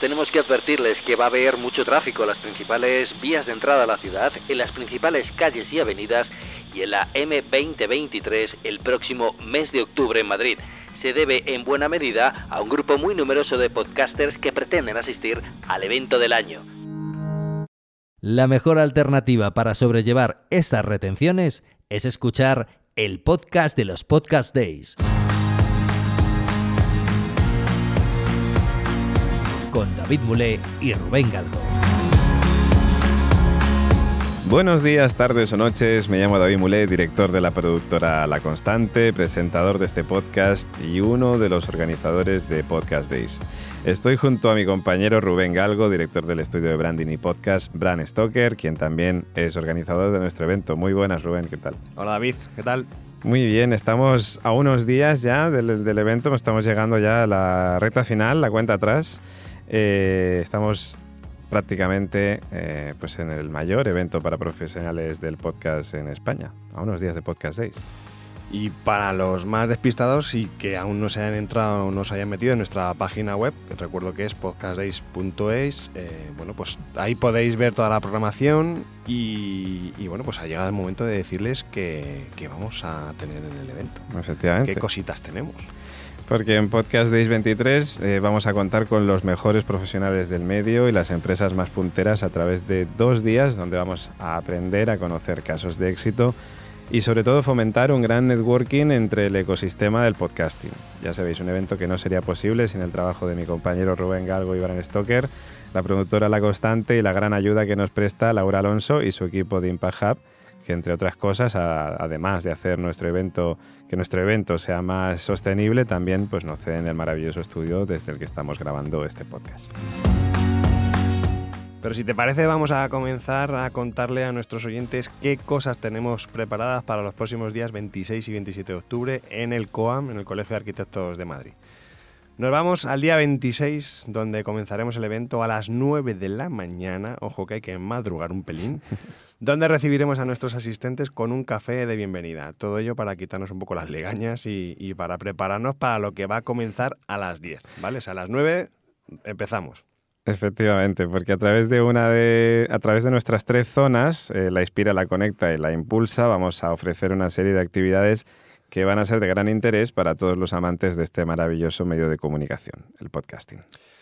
tenemos que advertirles que va a haber mucho tráfico en las principales vías de entrada a la ciudad, en las principales calles y avenidas y en la M2023 el próximo mes de octubre en Madrid. Se debe en buena medida a un grupo muy numeroso de podcasters que pretenden asistir al evento del año. La mejor alternativa para sobrellevar estas retenciones es escuchar el podcast de los Podcast Days. Con David Mulé y Rubén Galgo. Buenos días, tardes o noches. Me llamo David Mulé, director de la productora La Constante, presentador de este podcast y uno de los organizadores de Podcast Days. Estoy junto a mi compañero Rubén Galgo, director del estudio de branding y podcast Brand Stoker, quien también es organizador de nuestro evento. Muy buenas, Rubén, ¿qué tal? Hola, David, ¿qué tal? Muy bien, estamos a unos días ya del evento, estamos llegando ya a la recta final, la cuenta atrás. Estamos prácticamente pues en el mayor evento para profesionales del podcast en España, a unos días de Podcast Days. Y para los más despistados y que aún no se hayan entrado o no se hayan metido en nuestra página web, recuerdo que es podcastdays.es, bueno, pues ahí podéis ver toda la programación y bueno, pues ha llegado el momento de decirles que vamos a tener en el evento. Efectivamente. ¿Qué cositas tenemos? Porque en Podcast Days 23 vamos a contar con los mejores profesionales del medio y las empresas más punteras a través de 2 días donde vamos a aprender a conocer casos de éxito y sobre todo fomentar un gran networking entre el ecosistema del podcasting. Ya sabéis, un evento que no sería posible sin el trabajo de mi compañero Rubén Galgo y Brand Stoker, la productora La Constante y la gran ayuda que nos presta Laura Alonso y su equipo de Impact Hub, que entre otras cosas, además de hacer que nuestro evento sea más sostenible, también pues nos ceden el maravilloso estudio desde el que estamos grabando este podcast. Pero si te parece, vamos a comenzar a contarle a nuestros oyentes qué cosas tenemos preparadas para los próximos días 26 y 27 de octubre en el COAM, en el Colegio de Arquitectos de Madrid. Nos vamos al día 26, donde comenzaremos el evento a las 9 de la mañana, ojo que hay que madrugar un pelín, donde recibiremos a nuestros asistentes con un café de bienvenida. Todo ello para quitarnos un poco las legañas y para prepararnos para lo que va a comenzar a las 10, ¿vale? O sea, a las 9 empezamos. Efectivamente, porque a través de nuestras 3 zonas, la Inspira, la Conecta y la Impulsa, vamos a ofrecer una serie de actividades que van a ser de gran interés para todos los amantes de este maravilloso medio de comunicación, el podcasting.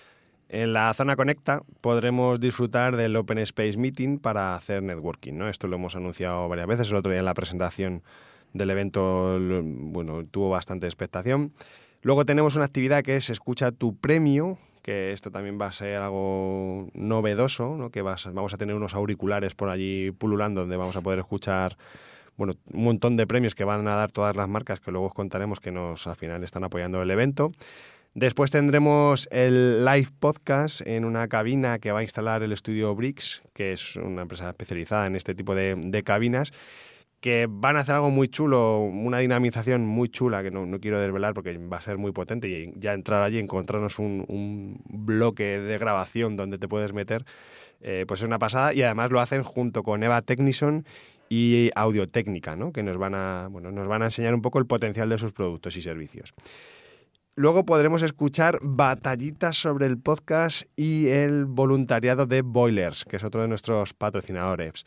En la zona Conecta podremos disfrutar del Open Space Meeting para hacer networking, ¿no? Esto lo hemos anunciado varias veces. El otro día en la presentación del evento, bueno, tuvo bastante expectación. Luego tenemos una actividad que es Escucha tu Premio, que esto también va a ser algo novedoso, ¿no? Que vamos a tener unos auriculares por allí pululando donde vamos a poder escuchar, bueno, un montón de premios que van a dar todas las marcas que luego os contaremos que al final están apoyando el evento. Después tendremos el live podcast en una cabina que va a instalar el estudio Bricks, que es una empresa especializada en este tipo de cabinas, que van a hacer algo muy chulo, una dinamización muy chula que no quiero desvelar porque va a ser muy potente, y ya entrar allí y encontrarnos un bloque de grabación donde te puedes meter, pues es una pasada, y además lo hacen junto con Eva Technison y Audio-Técnica, ¿no? Que nos van a enseñar un poco el potencial de sus productos y servicios. Luego podremos escuchar batallitas sobre el podcast y el voluntariado de Boilers, que es otro de nuestros patrocinadores.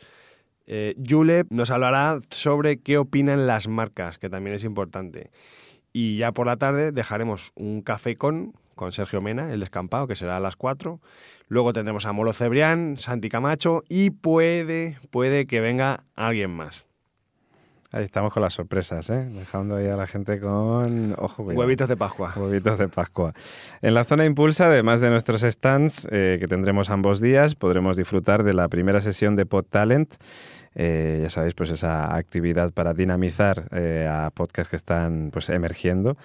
Julep nos hablará sobre qué opinan las marcas, que también es importante. Y ya por la tarde dejaremos un café con Sergio Mena, el descampado, que será a las 4. Luego tendremos a Molo Cebrián, Santi Camacho y puede que venga alguien más. Ahí estamos con las sorpresas, dejando ahí a la gente con... Ojo, cuidado. Huevitos de Pascua. Huevitos de Pascua. En la zona Impulsa, además de nuestros stands que tendremos ambos días, podremos disfrutar de la primera sesión de Pod Talent. Ya sabéis, pues esa actividad para dinamizar a podcasts que están pues emergiendo.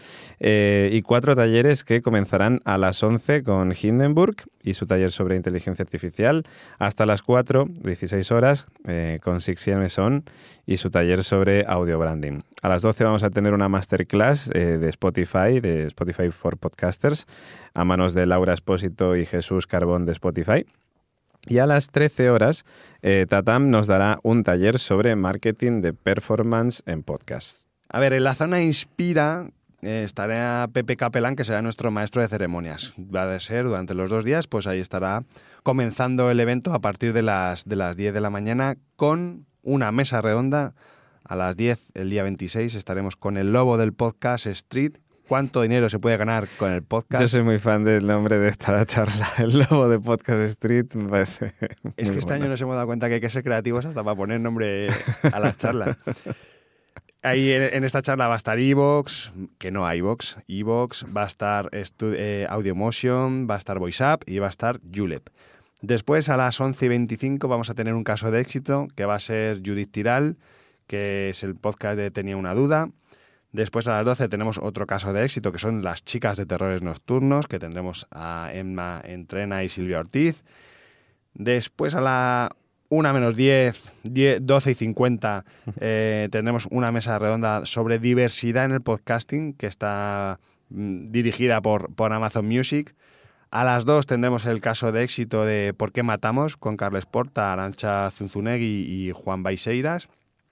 Y 4 talleres que comenzarán a las 11 con Hindenburg y su taller sobre inteligencia artificial, hasta las 4, 16 horas, con Sixien Mesón y su taller sobre audio branding. A las 12 vamos a tener una masterclass de Spotify for Podcasters, a manos de Laura Espósito y Jesús Carbón de Spotify. Y a las 13 horas, Tatam nos dará un taller sobre marketing de performance en podcasts. A ver, en la zona Inspira estará Pepe Capelán, que será nuestro maestro de ceremonias. Va a ser durante los 2 días, pues ahí estará comenzando el evento a partir de las 10 de la mañana con una mesa redonda. A las 10, el día 26, estaremos con el lobo del podcast Street. ¿Cuánto dinero se puede ganar con el podcast? Yo soy muy fan del nombre de esta charla, el lobo de Podcast Street, me parece. Es que este año nos hemos dado cuenta que hay que ser creativos hasta para poner nombre a las charlas. Ahí en esta charla va a estar iVoox, que no hay iVoox, va a estar Audiomotion, va a estar VoiceUp y va a estar Julep. Después, a las 11:25, vamos a tener un caso de éxito, que va a ser Judith Tiral, que es el podcast de Tenía una duda. Después a las 12 tenemos otro caso de éxito, que son las chicas de terrores nocturnos, que tendremos a Emma Entrena y Silvia Ortiz. Después a la 1:10, 12:50, tendremos una mesa redonda sobre diversidad en el podcasting, que está dirigida por Amazon Music. A las 2 tendremos el caso de éxito de ¿Por qué matamos?, con Carles Porta, Arantxa Zunzunegui y Juan Baiseiras.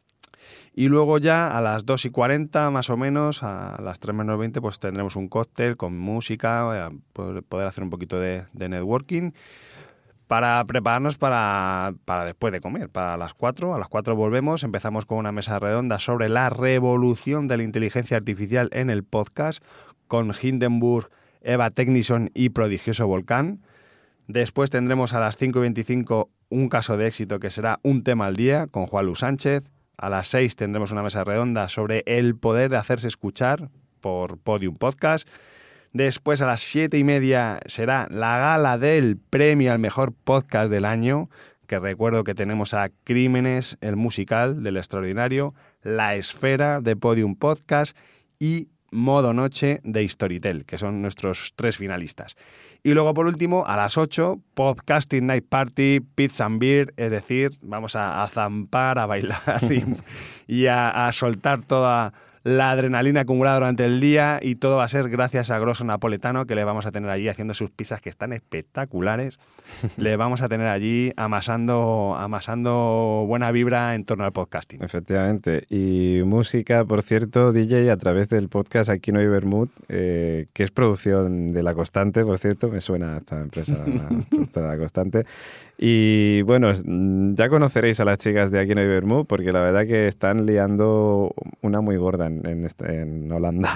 Y luego ya a las 2:40 más o menos, a las 3:20, pues tendremos un cóctel con música, poder hacer un poquito de networking para prepararnos para después de comer, para las 4. A las 4 volvemos, empezamos con una mesa redonda sobre la revolución de la inteligencia artificial en el podcast con Hindenburg, Eva Technison y Prodigioso Volcán. Después tendremos a las 5:25 un caso de éxito que será Un tema al día con Juan Luis Sánchez. A las 6 tendremos una mesa redonda sobre el poder de hacerse escuchar por Podium Podcast. Después a las 7:30 será la gala del premio al mejor podcast del año, que recuerdo que tenemos a Crímenes, el musical del extraordinario, La Esfera de Podium Podcast y Modo Noche de Storytel, que son nuestros 3 finalistas. Y luego, por último, a las 8, Podcasting Night Party, Pizza and Beer, es decir, vamos a zampar, a bailar y a soltar toda la adrenalina acumulada durante el día, y todo va a ser gracias a Grosso Napoletano, que le vamos a tener allí haciendo sus pizzas que están espectaculares. Le vamos a tener allí amasando buena vibra en torno al podcasting. Efectivamente. Y música, por cierto, DJ, a través del podcast Aquí no hay Vermut, que es producción de La Constante, por cierto, me suena esta empresa, la productora de La Constante. Y bueno, ya conoceréis a las chicas de Aquí no hay Vermut, porque la verdad que están liando una muy gorda en Holanda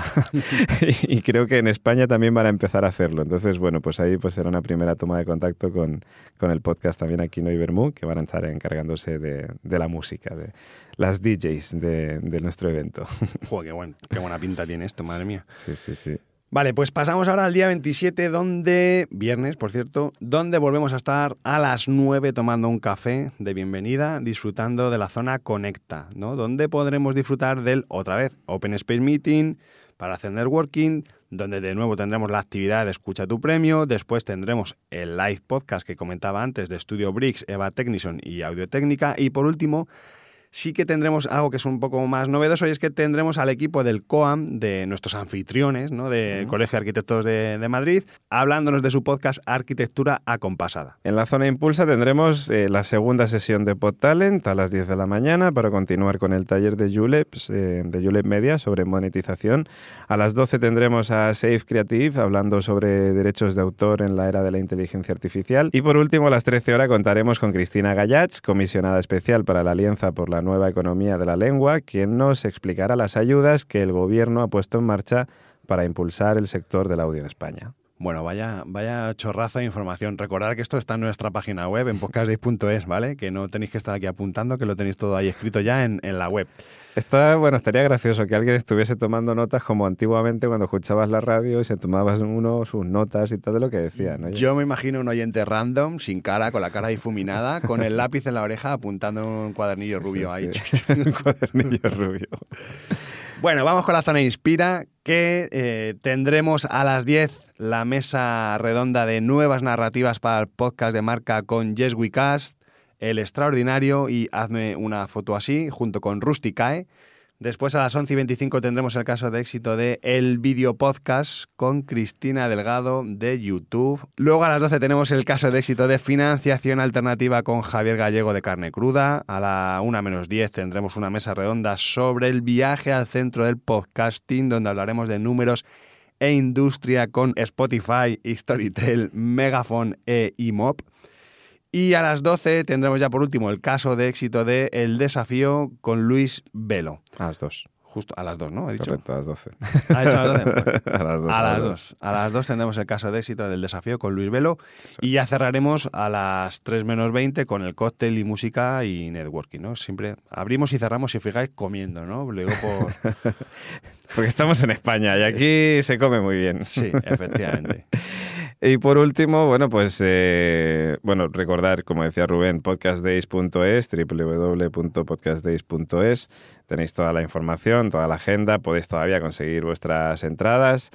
y creo que en España también van a empezar a hacerlo. Entonces, bueno, pues ahí pues será una primera toma de contacto con el podcast también Aquí no hay Vermut, que van a estar encargándose de la música, de las DJs de nuestro evento. Joder, qué buena pinta tiene esto, madre mía. Sí. Vale, pues pasamos ahora al día 27, viernes, por cierto, donde volvemos a estar a las 9 tomando un café de bienvenida, disfrutando de la zona Conecta, ¿no? Donde podremos disfrutar del, otra vez, Open Space Meeting para hacer networking, donde de nuevo tendremos la actividad de Escucha tu Premio, después tendremos el live podcast que comentaba antes de Studio Bricks, Eva Technison y Audio Técnica, y por último sí que tendremos algo que es un poco más novedoso, y es que tendremos al equipo del COAM, de nuestros anfitriones, ¿no?, del Colegio de Arquitectos de Madrid, hablándonos de su podcast Arquitectura Acompasada. En la zona Impulsa tendremos la segunda sesión de Pod Talent a las 10 de la mañana para continuar con el taller de Julep Media sobre monetización. A las 12 tendremos a Safe Creative hablando sobre derechos de autor en la era de la inteligencia artificial. Y por último, a las 13 horas contaremos con Cristina Gallats, comisionada especial para la Alianza por la Nueva Economía de la Lengua, quien nos explicará las ayudas que el Gobierno ha puesto en marcha para impulsar el sector del audio en España. Bueno, vaya chorrazo de información. Recordad que esto está en nuestra página web, en podcastdays.es, ¿vale? Que no tenéis que estar aquí apuntando, que lo tenéis todo ahí escrito ya en la web. Estaría gracioso que alguien estuviese tomando notas como antiguamente cuando escuchabas la radio y se tomabas sus notas y todo lo que decía, ¿no? Yo me imagino un oyente random, sin cara, con la cara difuminada, con el lápiz en la oreja, apuntando un cuadernillo rubio ahí. Un cuadernillo rubio. Bueno, vamos con la zona Inspira, que tendremos a las 10 la mesa redonda de nuevas narrativas para el podcast de marca con Yes We Cast, El Extraordinario y Hazme una foto así, junto con Rusticae. Después a las 11:25 tendremos el caso de éxito de El Video Podcast con Cristina Delgado de YouTube. Luego a las 12 tenemos el caso de éxito de Financiación Alternativa con Javier Gallego de Carne Cruda. A la 1:10 tendremos una mesa redonda sobre el viaje al centro del podcasting, donde hablaremos de números e industria con Spotify, Storytel, Megaphone e IMOP. Y a las 12 tendremos ya por último el caso de éxito de El Desafío con Luis Velo. A las 2. Justo a las 2, ¿no? He dicho. Correcto, a las 12. ¿Ha dicho a las 12? A las 2. A las 2. A las 2 tendremos el caso de éxito del Desafío con Luis Velo. Eso. Y ya cerraremos a las 3:20 con el cóctel y música y networking, ¿no? Siempre abrimos y cerramos, si os fijáis, comiendo, ¿no? Lo digo por... Porque estamos en España y aquí se come muy bien. Sí, efectivamente. Y por último, bueno, pues recordar, como decía Rubén, podcastdays.es, www.podcastdays.es. Tenéis toda la información, toda la agenda, podéis todavía conseguir vuestras entradas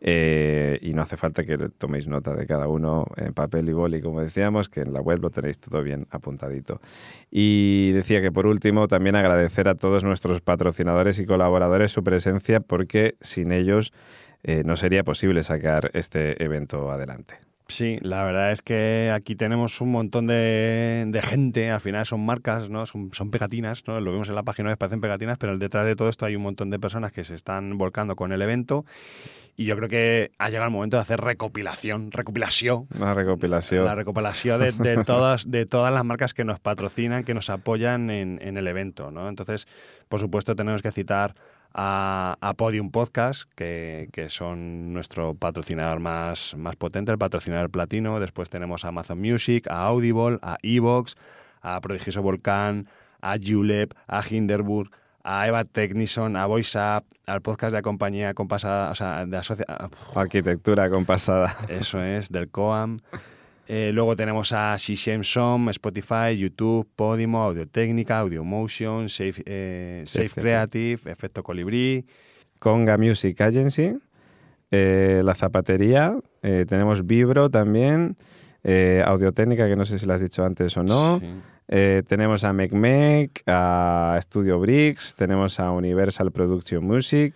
y no hace falta que toméis nota de cada uno en papel y boli, como decíamos, que en la web lo tenéis todo bien apuntadito. Y decía que por último también agradecer a todos nuestros patrocinadores y colaboradores su presencia, porque sin ellos no sería posible sacar este evento adelante. Sí, la verdad es que aquí tenemos un montón de gente, al final son marcas, ¿no? Son pegatinas, ¿no? Lo vemos en la página web, parecen pegatinas, pero detrás de todo esto hay un montón de personas que se están volcando con el evento y yo creo que ha llegado el momento de hacer recopilación. Una recopilación. La recopilación de todas las marcas que nos patrocinan, que nos apoyan en el evento, ¿no? Entonces, por supuesto, tenemos que citar a Podium Podcast, que son nuestro patrocinador más potente, el patrocinador platino. Después tenemos a Amazon Music, a Audible, a Evox, a Prodigioso Volcán, a Julep, a Hinderburg, a Eva Technison, a VoiceUp, al podcast de compañía compasada, o sea, de Arquitectura compasada. Eso es, del COAM. Luego tenemos a Shisham Som, Spotify, YouTube, Podimo, Audio-Técnica, Audiomotion, Safe Creative, Efecto Colibrí. Conga Music Agency, La Zapatería, tenemos Vibro también, Audio-Técnica, que no sé si lo has dicho antes o no. Sí. Tenemos a Mecmec, a Studio Bricks, tenemos a Universal Production Music,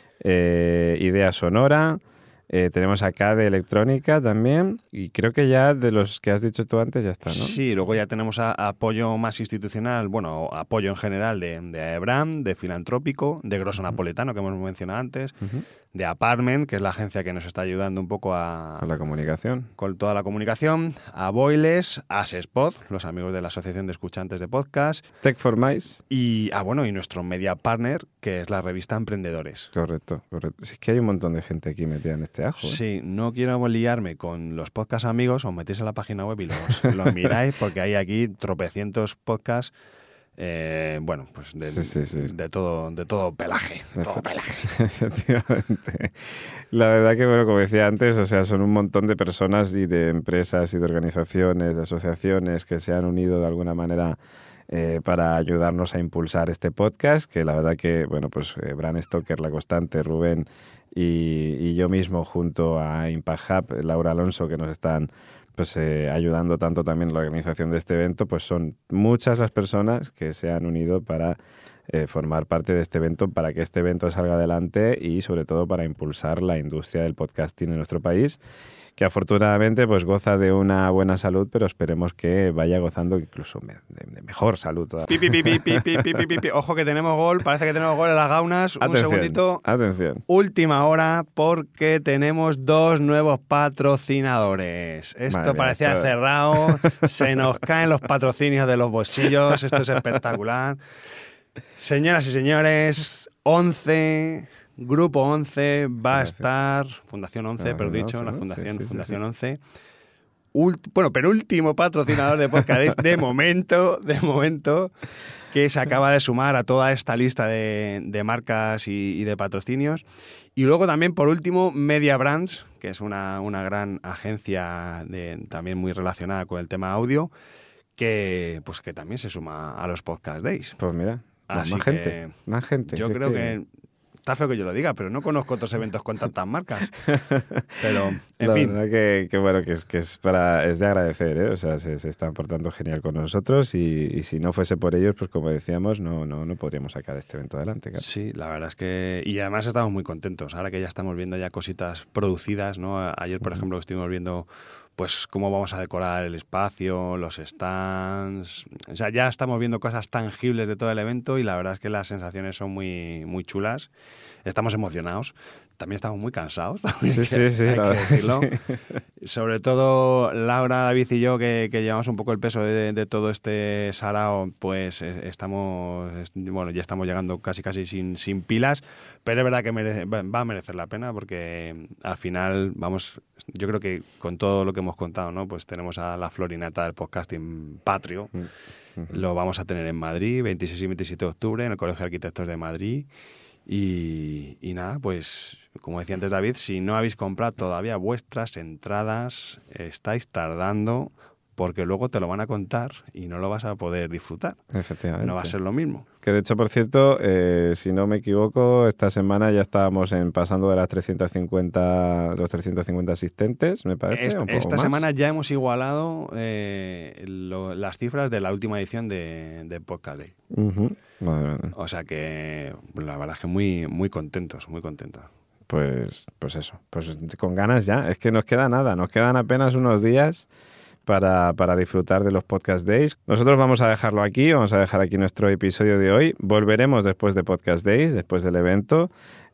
Idea Sonora. Tenemos acá de electrónica también y creo que ya de los que has dicho tú antes ya está, ¿no? Sí, luego ya tenemos apoyo más institucional, bueno, apoyo en general de AEBRAM, de Filantrópico, de Grosso Napoletano, que hemos mencionado antes, de Apartment, que es la agencia que nos está ayudando un poco Con la comunicación. Con toda la comunicación, a Boiles, a Sespod, los amigos de la Asociación de Escuchantes de Podcast. Tech for Mice. Y nuestro media partner, que es la revista Emprendedores. Correcto. Sí, es que hay un montón de gente aquí metida en este ajo. Sí, no quiero liarme con los podcast amigos, os metéis en la página web y los miráis, porque hay aquí tropecientos podcasts, pues de todo pelaje. Efectivamente. La verdad que, como decía antes, o sea, son un montón de personas y de empresas y de organizaciones, de asociaciones que se han unido de alguna manera para ayudarnos a impulsar este podcast, que la verdad que, Bran Stoker, La Constante, Rubén y yo mismo, junto a Impact Hub, Laura Alonso, que nos están ayudando tanto también en la organización de este evento, pues son muchas las personas que se han unido para formar parte de este evento, para que este evento salga adelante y sobre todo para impulsar la industria del podcasting en nuestro país, que afortunadamente pues goza de una buena salud, pero esperemos que vaya gozando incluso de mejor salud todavía. Ojo que tenemos gol, parece que tenemos gol en las gaunas. Atención, un segundito. Atención. Última hora, porque tenemos 2 nuevos patrocinadores. Esto parecía cerrado, se nos caen los patrocinios de los bolsillos, esto es espectacular. Señoras y señores, Grupo 11 va a estar, Fundación 11, pero dicho, la Fundación 11. Penúltimo patrocinador de podcast de momento, que se acaba de sumar a toda esta lista de marcas y de patrocinios. Y luego también, por último, Media Brands, que es una gran agencia también muy relacionada con el tema audio, que también se suma a los Podcast Days. Pues mira, más gente. Yo creo está feo que yo lo diga, pero no conozco otros eventos con tantas marcas. Pero, en La fin. verdad que bueno, que es de agradecer, ¿eh? O sea, se están portando genial con nosotros y si no fuese por ellos, pues como decíamos, no podríamos sacar este evento adelante. Claro. Sí, la verdad es que... Y además estamos muy contentos. Ahora que ya estamos viendo ya cositas producidas, ¿no? Ayer, por ejemplo, estuvimos viendo pues cómo vamos a decorar el espacio, los stands... O sea, ya estamos viendo cosas tangibles de todo el evento y la verdad es que las sensaciones son muy, muy chulas. Estamos emocionados. También estamos muy cansados. Sí, hay la que verdad, decirlo. sí. Sobre todo Laura, David y yo, que llevamos un poco el peso de todo este sarao, pues ya estamos llegando casi sin pilas, pero es verdad que va a merecer la pena porque al final yo creo que con todo lo que hemos contado, ¿no? Pues tenemos a la florinata del podcasting patrio. Lo vamos a tener en Madrid, 26 y 27 de octubre, en el Colegio de Arquitectos de Madrid. Y nada, pues como decía antes David, si no habéis comprado todavía vuestras entradas, estáis tardando porque luego te lo van a contar y no lo vas a poder disfrutar. Efectivamente. No va a ser lo mismo. Que de hecho, por cierto, si no me equivoco, esta semana ya estábamos pasando de los 350 asistentes, me parece. Esta semana ya hemos igualado las cifras de la última edición de Podcast Day. Uh-huh. Vale. O sea que la verdad es que muy, muy contentos, muy contentos. Pues eso, pues con ganas ya. Es que nos queda nada, nos quedan apenas unos días para disfrutar de los Podcast Days. Nosotros vamos a dejarlo aquí, vamos a dejar aquí nuestro episodio de hoy. Volveremos después de Podcast Days, después del evento.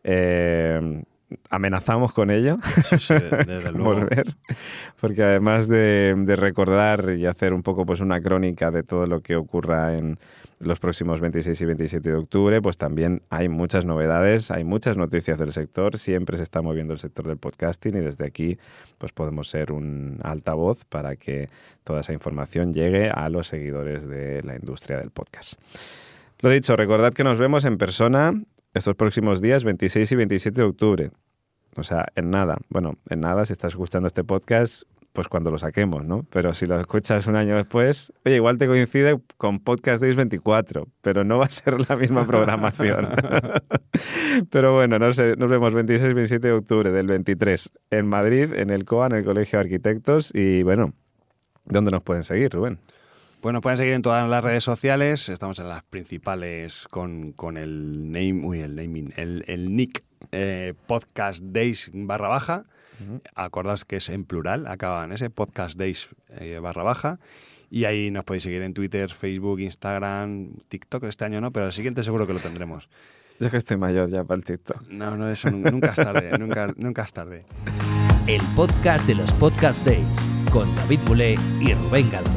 Amenazamos con ello, sí, desde luego. Volver, porque además de recordar y hacer un poco pues una crónica de todo lo que ocurra en los próximos 26 y 27 de octubre, pues también hay muchas novedades, hay muchas noticias del sector, siempre se está moviendo el sector del podcasting y desde aquí pues podemos ser un altavoz para que toda esa información llegue a los seguidores de la industria del podcast. Lo dicho, recordad que nos vemos en persona estos próximos días, 26 y 27 de octubre. O sea, en nada. Bueno, en nada, si estás escuchando este podcast, pues cuando lo saquemos, ¿no? Pero si lo escuchas un año después, oye, igual te coincide con Podcast Days 24, pero no va a ser la misma programación. Pero bueno, no sé, nos vemos 26 y 27 de octubre del 23 en Madrid, en el COA, en el Colegio de Arquitectos. Y bueno, ¿dónde nos pueden seguir, Rubén? Pues nos pueden seguir en todas las redes sociales. Estamos en las principales con el nick Podcast Days /. Acordaos que es en plural, acaba en ese Podcast Days /. Y ahí nos podéis seguir en Twitter, Facebook, Instagram, TikTok este año no, pero el siguiente seguro que lo tendremos. Yo es que estoy mayor ya para el TikTok. No, eso nunca es tarde, nunca es tarde. El podcast de los Podcast Days, con David Bulé y Rubén Galgo.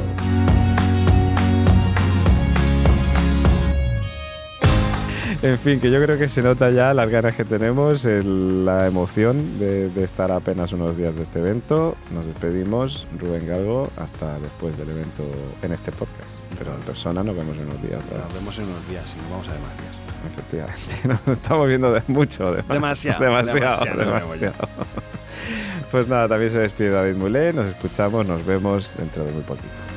En fin, que yo creo que se nota ya las ganas que tenemos, la emoción de estar apenas unos días de este evento. Nos despedimos, Rubén Galgo, hasta después del evento en este podcast. Pero en persona nos vemos en unos días, ¿verdad? Nos vemos en unos días y nos vamos a ver más días. Efectivamente, nos estamos viendo mucho. Demasiado. Pues nada, también se despide David Mulé, nos escuchamos, nos vemos dentro de muy poquito.